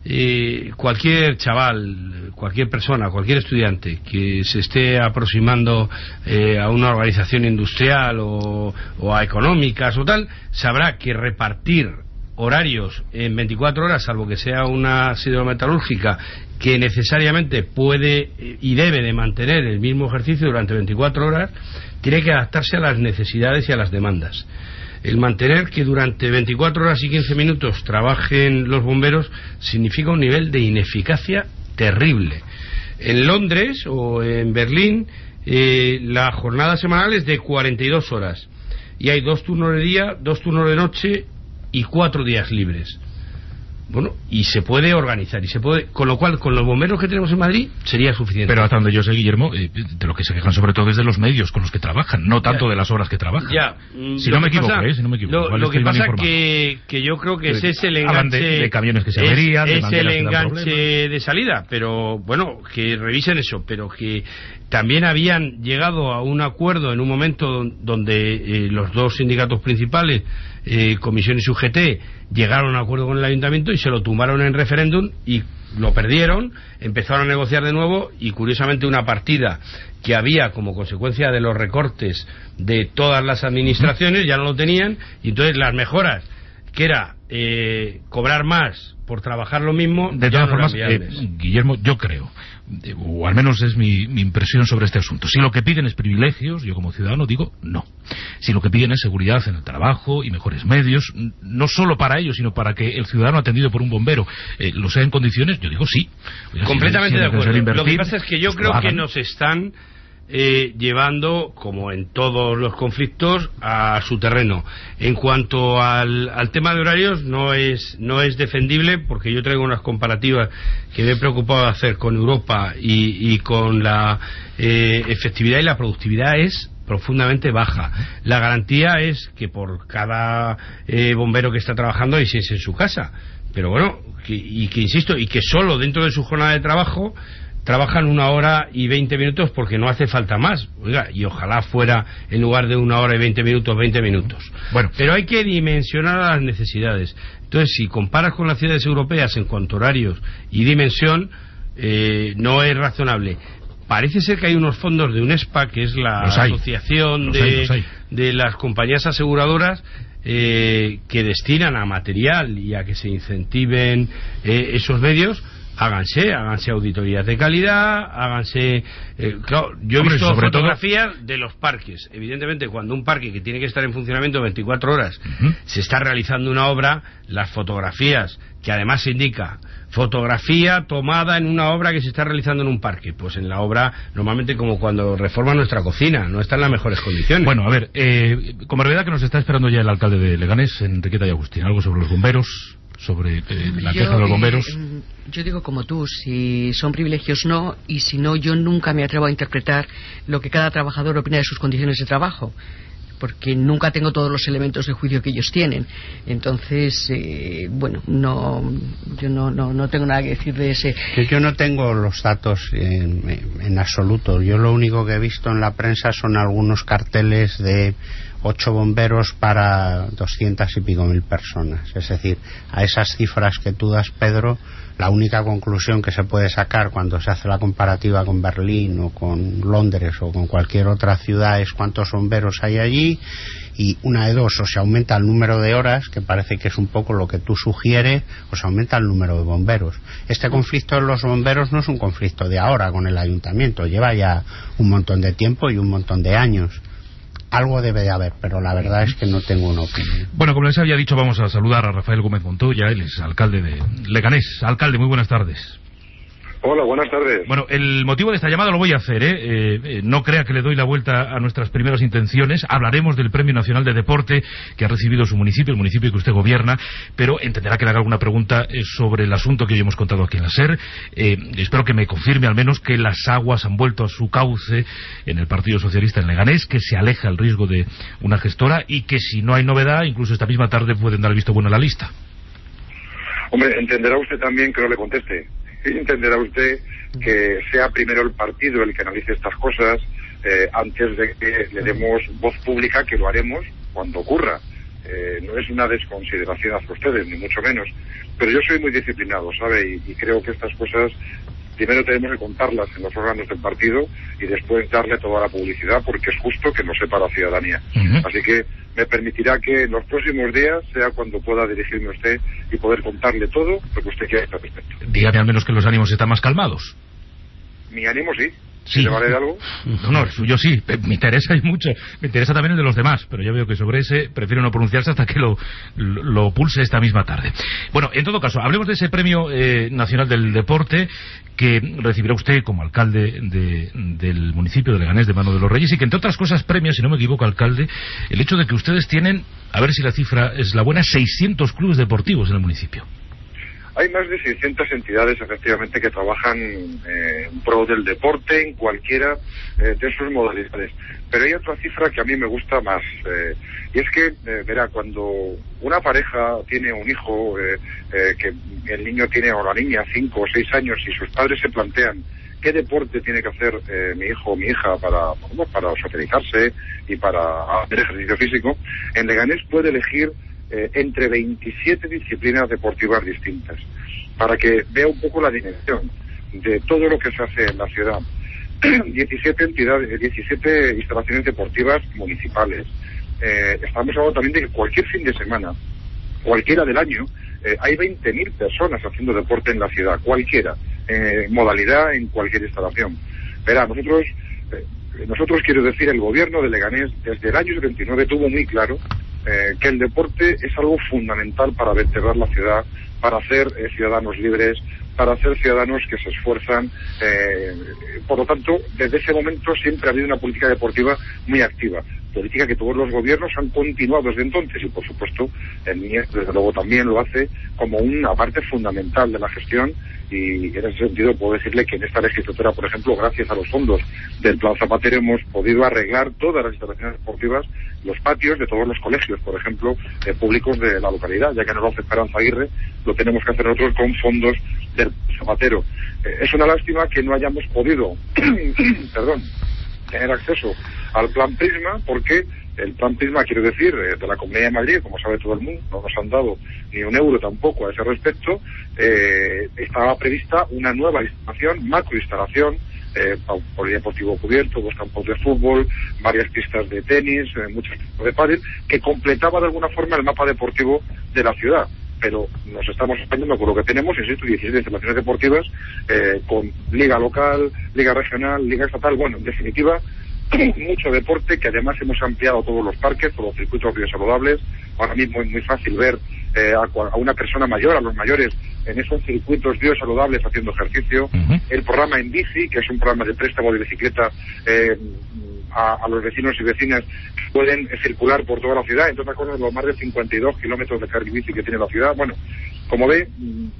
[SPEAKER 5] eh, cualquier chaval, cualquier persona, cualquier estudiante que se esté aproximando eh, a una organización industrial o, o a económicas o tal, sabrá que repartir horarios en veinticuatro horas, salvo que sea una siderometalúrgica que necesariamente puede y debe de mantener el mismo ejercicio durante veinticuatro horas, tiene que adaptarse a las necesidades y a las demandas. El mantener que durante veinticuatro horas y quince minutos trabajen los bomberos significa un nivel de ineficacia terrible. En Londres o en Berlín eh, la jornada semanal es de cuarenta y dos horas y hay dos turnos de día, dos turnos de noche y cuatro días libres. Bueno, y se puede organizar, y se puede, con lo cual, con los bomberos que tenemos en Madrid, sería suficiente.
[SPEAKER 2] Pero hasta donde yo sé, Guillermo, eh, de lo que se quejan sobre todo es de los medios con los que trabajan, no tanto ya, de las horas que trabajan.
[SPEAKER 5] Ya,
[SPEAKER 2] si no me equivoco, ¿eh? Si no me equivoco.
[SPEAKER 5] Lo, lo que pasa que, que yo creo que ese es el enganche
[SPEAKER 2] de, de camiones que se averían,
[SPEAKER 5] es,
[SPEAKER 2] de
[SPEAKER 5] es el enganche de salida, pero bueno, que revisen eso, pero que también habían llegado a un acuerdo en un momento donde eh, los dos sindicatos principales, eh, Comisión y U G T, llegaron a un acuerdo con el ayuntamiento y se lo tumbaron en referéndum y lo perdieron, empezaron a negociar de nuevo y curiosamente una partida que había como consecuencia de los recortes de todas las administraciones ya no lo tenían, y entonces las mejoras, que era eh, cobrar más por trabajar lo mismo,
[SPEAKER 2] de todas formas, eh, Guillermo, yo creo, eh, o al menos es mi, mi impresión sobre este asunto, si lo que piden es privilegios, yo como ciudadano digo no. Si lo que piden es seguridad en el trabajo y mejores medios, no solo para ellos, sino para que el ciudadano atendido por un bombero eh, lo sea en condiciones, yo digo sí. Oiga,
[SPEAKER 5] completamente
[SPEAKER 2] si, si
[SPEAKER 5] de acuerdo.
[SPEAKER 2] Invertir,
[SPEAKER 5] lo que pasa es que yo creo
[SPEAKER 2] hagan.
[SPEAKER 5] que nos están Eh, llevando, como en todos los conflictos, a su terreno. En cuanto al, al tema de horarios, no es no es defendible, porque yo traigo unas comparativas que me he preocupado de hacer con Europa y, y con la eh, efectividad y la productividad es profundamente baja. La garantía es que por cada eh, bombero que está trabajando hay seis en su casa, pero bueno, que, y que insisto, y que solo dentro de su jornada de trabajo trabajan una hora y veinte minutos porque no hace falta más. Oiga, y ojalá fuera en lugar de una hora y veinte minutos, veinte minutos. Bueno, pero hay que dimensionar a las necesidades. Entonces, si comparas con las ciudades europeas en cuanto a horarios y dimensión, eh, no es razonable. Parece ser que hay unos fondos de UNESPA, que es la asociación
[SPEAKER 2] los
[SPEAKER 5] de,
[SPEAKER 2] hay, los hay.
[SPEAKER 5] de las compañías aseguradoras, eh, que destinan a material y a que se incentiven eh, esos medios. Háganse, háganse auditorías de calidad, háganse... Eh, claro, yo he
[SPEAKER 2] Hombre,
[SPEAKER 5] visto
[SPEAKER 2] sobre
[SPEAKER 5] fotografías
[SPEAKER 2] todo...
[SPEAKER 5] de los parques. Evidentemente, cuando un parque que tiene que estar en funcionamiento veinticuatro horas
[SPEAKER 2] uh-huh.
[SPEAKER 5] se está realizando una obra, las fotografías, que además se indica fotografía tomada en una obra que se está realizando en un parque, pues en la obra, normalmente como cuando reforman nuestra cocina, no está en las mejores condiciones.
[SPEAKER 2] Bueno, a ver, eh, como verdad que nos está esperando ya el alcalde de Leganés, Enriqueta y Agustín, algo sobre los bomberos, sobre eh, la
[SPEAKER 17] yo,
[SPEAKER 2] queja de los bomberos.
[SPEAKER 17] Eh, yo digo como tú, si son privilegios no, y si no, yo nunca me atrevo a interpretar lo que cada trabajador opina de sus condiciones de trabajo, porque nunca tengo todos los elementos de juicio que ellos tienen. Entonces, eh, bueno, no, yo no, no, no tengo nada que decir de ese.
[SPEAKER 21] Yo no tengo los datos en, en absoluto. Yo lo único que he visto en la prensa son algunos carteles de ocho bomberos para doscientas y pico mil personas. Es decir, a esas cifras que tú das, Pedro, la única conclusión que se puede sacar cuando se hace la comparativa con Berlín o con Londres o con cualquier otra ciudad es cuántos bomberos hay allí, y una de dos: o se aumenta el número de horas, que parece que es un poco lo que tú sugieres, o se aumenta el número de bomberos. Este conflicto de los bomberos no es un conflicto de ahora con el ayuntamiento, lleva ya un montón de tiempo y un montón de años. Algo debe de haber, pero la verdad es que no tengo una opinión.
[SPEAKER 2] Bueno, como les había dicho, vamos a saludar a Rafael Gómez Montoya, él es alcalde de Leganés. Alcalde, muy buenas tardes.
[SPEAKER 6] Hola, buenas tardes.
[SPEAKER 2] Bueno, el motivo de esta llamada lo voy a hacer, ¿eh? Eh, eh, no crea que le doy la vuelta a nuestras primeras intenciones. Hablaremos del Premio Nacional de Deporte que ha recibido su municipio, el municipio que usted gobierna, pero entenderá que le haga alguna pregunta eh, sobre el asunto que hoy hemos contado aquí en la SER. Eh, espero que me confirme al menos que las aguas han vuelto a su cauce en el Partido Socialista en Leganés, que se aleja el riesgo de una gestora y que si no hay novedad, incluso esta misma tarde pueden dar el visto bueno a la lista.
[SPEAKER 6] Hombre, entenderá usted también que no le conteste. entenderá usted que sea primero el partido el que analice estas cosas eh, antes de que le demos voz pública, que lo haremos cuando ocurra. Eh, no es una desconsideración hacia ustedes, ni mucho menos, pero yo soy muy disciplinado, ¿sabe? Y, y creo que estas cosas primero tenemos que contarlas en los órganos del partido y después darle toda la publicidad, porque es justo que lo sepa la ciudadanía. Uh-huh. Así que me permitirá que en los próximos días sea cuando pueda dirigirme a usted y poder contarle todo lo que usted quiera al respecto.
[SPEAKER 2] Dígame al menos que los ánimos están más calmados.
[SPEAKER 6] Mi ánimo sí.
[SPEAKER 2] Sí.
[SPEAKER 6] ¿Le vale de algo?
[SPEAKER 2] No, no, el suyo sí. Me interesa y mucho. Me interesa también el de los demás, pero ya veo que sobre ese prefiero no pronunciarse hasta que lo, lo, lo pulse esta misma tarde. Bueno, en todo caso, hablemos de ese Premio eh, Nacional del Deporte que recibirá usted como alcalde de, del municipio de Leganés de Mano de los Reyes, y que entre otras cosas premia, si no me equivoco, alcalde, el hecho de que ustedes tienen, a ver si la cifra es la buena, seiscientos clubes deportivos en el municipio.
[SPEAKER 6] Hay más de seiscientas entidades, efectivamente, que trabajan eh, en pro del deporte en cualquiera eh, de sus modalidades. Pero hay otra cifra que a mí me gusta más, eh, y es que, eh, verá, cuando una pareja tiene un hijo, eh, eh, que el niño tiene, o la niña, cinco o seis años, y sus padres se plantean qué deporte tiene que hacer eh, mi hijo o mi hija para, bueno, para socializarse y para hacer ejercicio físico, en Leganés puede elegir Eh, entre veintisiete disciplinas deportivas distintas, para que vea un poco la dimensión de todo lo que se hace en la ciudad. diecisiete entidades, diecisiete instalaciones deportivas municipales. Eh, estamos hablando también de que cualquier fin de semana, cualquiera del año, eh, hay veinte mil personas haciendo deporte en la ciudad, cualquiera, eh, modalidad en cualquier instalación. Verá, nosotros, eh, nosotros quiero decir, el gobierno de Leganés desde el año setenta y nueve tuvo muy claro Eh, que el deporte es algo fundamental para vertebrar la ciudad, para hacer eh, ciudadanos libres, para hacer ciudadanos que se esfuerzan. Eh, por lo tanto, desde ese momento siempre ha habido una política deportiva muy activa, política que todos los gobiernos han continuado desde entonces, y por supuesto el M I E, desde luego, también lo hace como una parte fundamental de la gestión. Y en ese sentido puedo decirle que en esta legislatura, por ejemplo, gracias a los fondos del Plan Zapatero, hemos podido arreglar todas las instalaciones deportivas, los patios de todos los colegios, por ejemplo, eh, públicos de la localidad, ya que no lo hace Esperanza Aguirre, lo tenemos que hacer nosotros con fondos del Zapatero. Eh, es una lástima que no hayamos podido perdón, tener acceso al Plan Prisma, porque el Plan Prisma, quiero decir, de la Comunidad de Madrid, como sabe todo el mundo, no nos han dado ni un euro tampoco a ese respecto. Eh, estaba prevista una nueva instalación, macroinstalación, eh, polideportivo cubierto, dos campos de fútbol, varias pistas de tenis, eh, muchos tipos de pádel, que completaba de alguna forma el mapa deportivo de la ciudad. Pero nos estamos expandiendo con lo que tenemos, insisto, diecisiete instalaciones deportivas, eh, con liga local, liga regional, liga estatal, bueno, en definitiva, mucho deporte, que además hemos ampliado todos los parques, todos los circuitos biosaludables. Ahora mismo es muy fácil ver eh, a, a una persona mayor, a los mayores, en esos circuitos biosaludables haciendo ejercicio. Uh-huh. El programa En Bici, que es un programa de préstamo de bicicleta eh, a, a los vecinos y vecinas que pueden eh, circular por toda la ciudad, entre otras cosas los más de cincuenta y dos kilómetros de carril bici que tiene la ciudad. Bueno, como ve,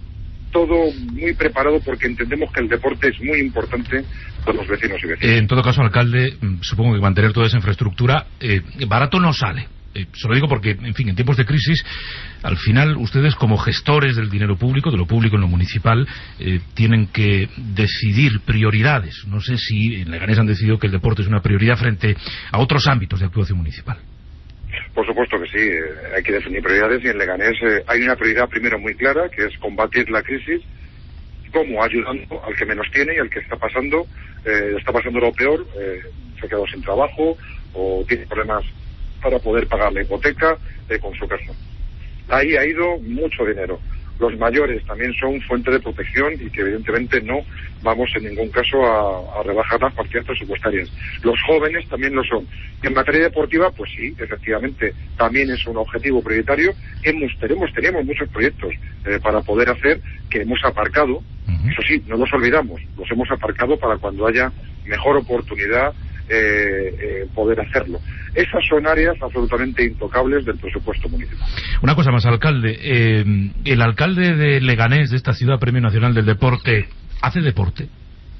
[SPEAKER 6] todo muy preparado, porque entendemos que el deporte es muy importante para los vecinos y vecinas.
[SPEAKER 2] En todo caso, alcalde, supongo que mantener toda esa infraestructura eh, barato no sale. Eh, se lo digo porque, en fin, en tiempos de crisis, al final ustedes, como gestores del dinero público, de lo público en lo municipal, eh, tienen que decidir prioridades. No sé si en Leganés han decidido que el deporte es una prioridad frente a otros ámbitos de actuación municipal.
[SPEAKER 6] Por supuesto que sí, eh, hay que definir prioridades, y en Leganés eh, hay una prioridad primero muy clara, que es combatir la crisis, como ayudando al que menos tiene y al que está pasando, eh, está pasando lo peor, eh, se ha quedado sin trabajo o tiene problemas para poder pagar la hipoteca eh, con su casa. Ahí ha ido mucho dinero. Los mayores también son fuente de protección, y que evidentemente no vamos en ningún caso a, a rebajar las partidas presupuestarias. Los jóvenes también lo son. En materia deportiva, pues sí, efectivamente, también es un objetivo prioritario. Hemos, tenemos, tenemos muchos proyectos eh, para poder hacer, que hemos aparcado. Uh-huh. Eso sí, no los olvidamos, los hemos aparcado para cuando haya mejor oportunidad Eh, eh, poder hacerlo. Esas son áreas absolutamente intocables del presupuesto municipal.
[SPEAKER 2] Una cosa más, alcalde. Eh, ¿El alcalde de Leganés, de esta ciudad Premio Nacional del Deporte, hace deporte?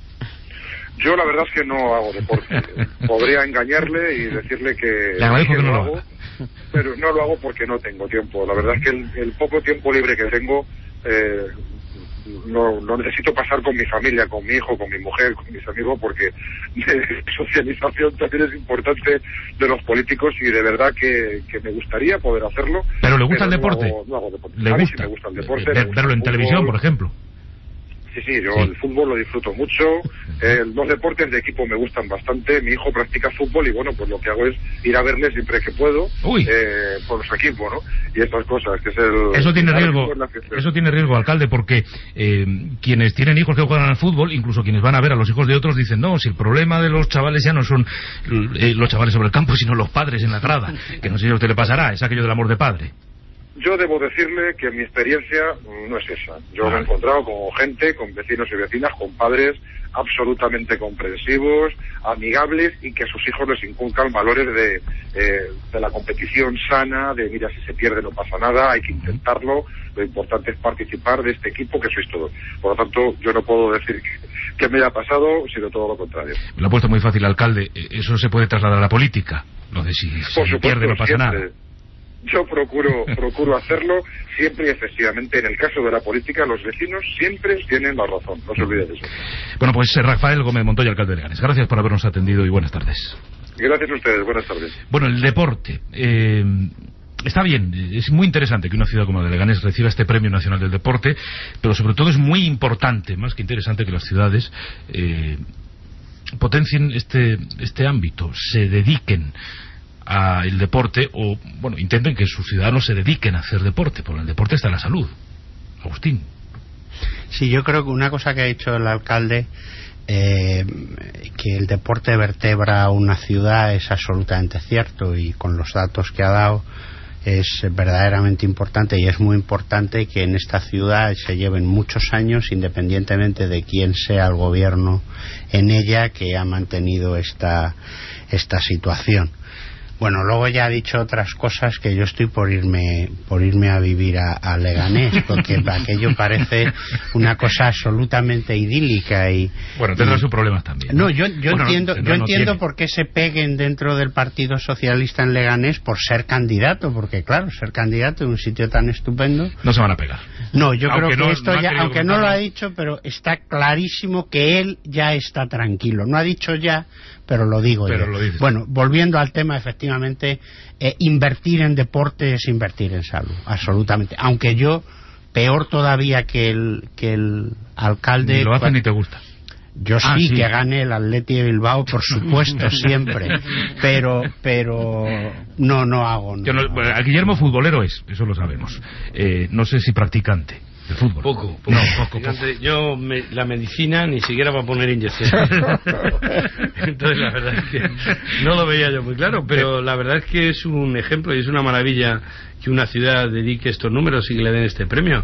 [SPEAKER 6] Yo la verdad es que no hago deporte. Podría engañarle y decirle que,
[SPEAKER 2] Le agradezco que no lo
[SPEAKER 6] hago,
[SPEAKER 2] haga.
[SPEAKER 6] Pero no lo hago porque no tengo tiempo. La verdad es que el, el poco tiempo libre que tengo, eh, no, no necesito pasar con mi familia, con mi hijo, con mi mujer, con mis amigos, porque socialización también es importante de los políticos y de verdad que, que me gustaría poder hacerlo.
[SPEAKER 2] ¿Pero le gusta el
[SPEAKER 6] no
[SPEAKER 2] deporte?
[SPEAKER 6] hago, no hago deporte.
[SPEAKER 2] ¿Le
[SPEAKER 6] A mí
[SPEAKER 2] gusta?
[SPEAKER 6] sí me gusta el deporte.
[SPEAKER 2] Ver,
[SPEAKER 6] me gusta
[SPEAKER 2] verlo
[SPEAKER 6] el
[SPEAKER 2] en
[SPEAKER 6] fútbol.
[SPEAKER 2] televisión, por ejemplo.
[SPEAKER 6] Sí, sí, yo sí. el fútbol lo disfruto mucho, eh, los deportes de equipo me gustan bastante, mi hijo practica fútbol y bueno, pues lo que hago es ir a verle siempre que puedo, eh, por los equipos, ¿no? Y estas cosas, que es el...
[SPEAKER 2] Eso tiene
[SPEAKER 6] el
[SPEAKER 2] riesgo, eso tiene riesgo, alcalde, porque eh, quienes tienen hijos que juegan al fútbol, incluso quienes van a ver a los hijos de otros, dicen, no, si el problema de los chavales ya no son eh, los chavales sobre el campo, sino los padres en la grada, que no sé si a usted le pasará, es aquello del amor de padre.
[SPEAKER 6] Yo debo decirle que mi experiencia no es esa. Yo me he encontrado con gente, con vecinos y vecinas, con padres absolutamente comprensivos, amigables y que a sus hijos les inculcan valores de, eh, de la competición sana, de mira, si se pierde no pasa nada, hay que intentarlo, lo importante es participar de este equipo que sois todos. Por lo tanto, yo no puedo decir que, que me haya pasado, sino todo lo contrario.
[SPEAKER 2] Me lo ha puesto muy fácil, alcalde. Eso se puede trasladar a la política, lo de si, si
[SPEAKER 6] Por
[SPEAKER 2] se
[SPEAKER 6] supuesto,
[SPEAKER 2] pierde no pasa
[SPEAKER 6] siempre.
[SPEAKER 2] nada.
[SPEAKER 6] Yo procuro procuro hacerlo siempre y efectivamente. En el caso de la política, los vecinos siempre tienen la razón, no se olvide de eso.
[SPEAKER 2] Bueno, pues Rafael Gómez Montoya, alcalde de Leganés, gracias por habernos atendido y buenas tardes.
[SPEAKER 6] Gracias a ustedes, buenas tardes.
[SPEAKER 2] Bueno, el deporte. Eh, está bien, es muy interesante que una ciudad como la de Leganés reciba este Premio Nacional del Deporte, pero sobre todo es muy importante, más que interesante, que las ciudades eh, potencien este, este ámbito, se dediquen al deporte, o bueno, intenten que sus ciudadanos se dediquen a hacer deporte, porque en el deporte está la salud. Agustín.
[SPEAKER 21] Sí, yo creo que una cosa que ha dicho el alcalde, eh, que el deporte vertebra una ciudad, es absolutamente cierto, y con los datos que ha dado es verdaderamente importante, y es muy importante que en esta ciudad se lleven muchos años, independientemente de quién sea el gobierno en ella, que ha mantenido esta, esta situación. Bueno, luego ya ha dicho otras cosas que yo estoy por irme por irme a vivir a, a Leganés, porque aquello parece una cosa absolutamente idílica y...
[SPEAKER 2] Bueno, tendrá sus problemas también.
[SPEAKER 21] No, no yo, yo
[SPEAKER 2] bueno,
[SPEAKER 21] entiendo
[SPEAKER 2] no,
[SPEAKER 21] yo
[SPEAKER 2] no
[SPEAKER 21] entiendo
[SPEAKER 2] tiene.
[SPEAKER 21] por qué se peguen dentro del Partido Socialista en Leganés por ser candidato, porque claro, ser candidato en un sitio tan estupendo...
[SPEAKER 2] No se van a pegar.
[SPEAKER 21] No, yo
[SPEAKER 2] aunque
[SPEAKER 21] creo que
[SPEAKER 2] no,
[SPEAKER 21] esto
[SPEAKER 2] no
[SPEAKER 21] ya, aunque no lo ha dicho, pero está clarísimo que él ya está tranquilo. No ha dicho ya, pero lo digo
[SPEAKER 2] pero
[SPEAKER 21] yo.
[SPEAKER 2] Lo dices.
[SPEAKER 21] Bueno, volviendo al tema, efectivamente, eh, invertir en deporte es invertir en salud, absolutamente. Aunque yo, peor todavía que el, que el alcalde...
[SPEAKER 2] Ni lo hacen ni te gusta.
[SPEAKER 21] Yo
[SPEAKER 2] ah,
[SPEAKER 21] sí,
[SPEAKER 2] sí,
[SPEAKER 21] que gane el Atleti de Bilbao, por supuesto, siempre. Pero, pero no, no hago. No,
[SPEAKER 2] no, bueno, a Guillermo futbolero es, eso lo sabemos. Eh, no sé si practicante de fútbol.
[SPEAKER 5] Poco, poco.
[SPEAKER 21] No,
[SPEAKER 5] poco, poco. Yo, me, la medicina ni siquiera va a poner inyecciones. Entonces, la verdad es que no lo veía yo muy claro, pero la verdad es que es un ejemplo y es una maravilla que una ciudad dedique estos números y que le den este premio.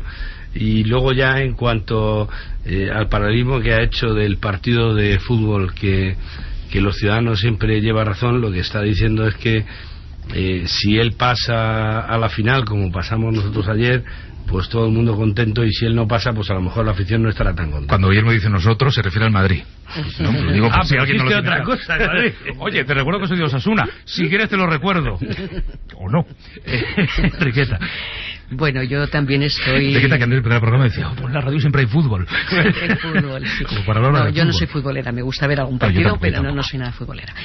[SPEAKER 5] Y luego ya en cuanto eh, al paralelismo que ha hecho del partido de fútbol, que, que los ciudadanos siempre lleva razón, lo que está diciendo es que eh, si él pasa a la final como pasamos nosotros ayer, pues todo el mundo contento, y si él no pasa, pues a lo mejor la afición no estará tan contenta.
[SPEAKER 2] Cuando Guillermo dice nosotros, se refiere al Madrid. No, lo digo por
[SPEAKER 5] ah,
[SPEAKER 2] si
[SPEAKER 5] pero
[SPEAKER 2] alguien no lo
[SPEAKER 5] otra
[SPEAKER 2] tiene
[SPEAKER 5] cosa, Madrid.
[SPEAKER 2] Oye, te recuerdo que soy de Osasuna. Si quieres te lo recuerdo. O no. Enriqueta.
[SPEAKER 17] Bueno, yo también estoy...
[SPEAKER 2] Enriqueta, que en el primer programa decía, oh, pues en la radio siempre hay fútbol.
[SPEAKER 17] El fútbol, sí.
[SPEAKER 2] Como para hablar
[SPEAKER 17] no,
[SPEAKER 2] de
[SPEAKER 17] yo
[SPEAKER 2] fútbol.
[SPEAKER 17] no soy futbolera, me gusta ver algún
[SPEAKER 2] No,
[SPEAKER 17] partido,
[SPEAKER 2] tampoco,
[SPEAKER 17] pero no,
[SPEAKER 2] tampoco.
[SPEAKER 17] no soy nada futbolera.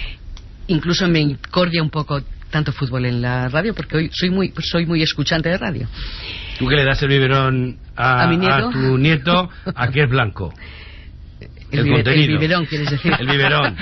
[SPEAKER 17] Incluso me incordia un poco tanto fútbol en la radio, porque hoy soy muy soy muy escuchante de radio.
[SPEAKER 5] ¿Tú que le das el biberón a,
[SPEAKER 17] ¿A mi nieto?
[SPEAKER 5] a tu nieto, a que es blanco?
[SPEAKER 17] El,
[SPEAKER 5] el
[SPEAKER 17] biber,
[SPEAKER 5] contenido.
[SPEAKER 17] el biberón, quieres decir.
[SPEAKER 5] El biberón.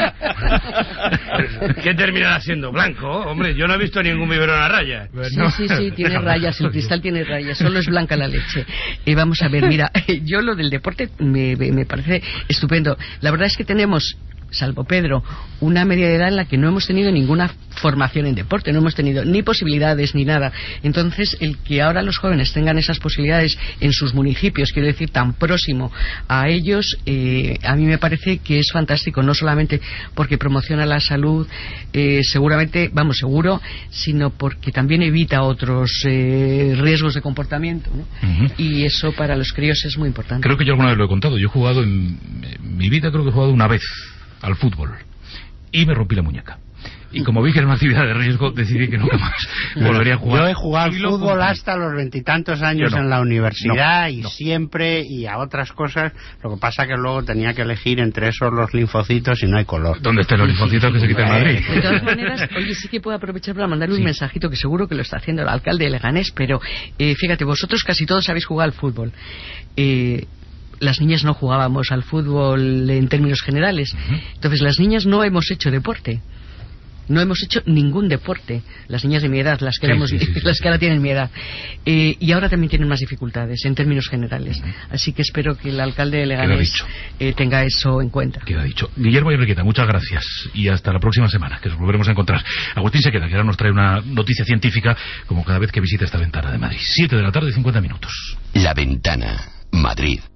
[SPEAKER 5] ¿Qué terminará siendo? Blanco. Hombre, yo no he visto ningún biberón a rayas.
[SPEAKER 17] Sí, sí, sí, tiene rayas, el cristal tiene rayas, solo es blanca la leche. Y vamos a ver, mira, yo lo del deporte me, me parece estupendo. La verdad es que tenemos, salvo Pedro, una media de edad en la que no hemos tenido ninguna formación en deporte, no hemos tenido ni posibilidades ni nada. Entonces, el que ahora los jóvenes tengan esas posibilidades en sus municipios, quiero decir, tan próximo a ellos, eh, a mí me parece que es fantástico, no solamente porque promociona la salud, eh, seguramente, vamos, seguro, sino porque también evita otros eh, riesgos de comportamiento, ¿no? Uh-huh. Y eso para los críos es muy importante.
[SPEAKER 2] Creo que yo alguna vez lo he contado. Yo he jugado en, en mi vida, creo que he jugado una vez al fútbol y me rompí la muñeca. Y como vi que era una actividad de riesgo, decidí que nunca más volvería a jugar.
[SPEAKER 21] Yo he jugado al fútbol hasta los veintitantos años no. en la universidad no, y no. siempre y a otras cosas. Lo que pasa que luego tenía que elegir entre esos los linfocitos y no hay color.
[SPEAKER 2] ¿Dónde están los linfocitos que se quita en Madrid?
[SPEAKER 17] De todas maneras, oye, sí que puedo aprovechar para mandarle sí. un mensajito que seguro que lo está haciendo el alcalde de Leganés, pero eh, fíjate, vosotros casi todos habéis jugado al fútbol. Eh... Las niñas no jugábamos al fútbol en términos generales. Uh-huh. Entonces las niñas no hemos hecho deporte. No hemos hecho ningún deporte. Las niñas de mi edad, las que, sí, éramos, sí, sí, sí. las que ahora tienen mi edad. Eh, y ahora también tienen más dificultades en términos generales. Uh-huh. Así que espero que el alcalde de Leganés eh, tenga eso en cuenta.
[SPEAKER 2] Queda dicho. Guillermo y Enriqueta, muchas gracias. Y hasta la próxima semana, que nos volveremos a encontrar. Agustín se queda, que ahora nos trae una noticia científica, como cada vez que visita esta ventana de Madrid. Siete de la tarde, cincuenta minutos.
[SPEAKER 3] La Ventana, Madrid.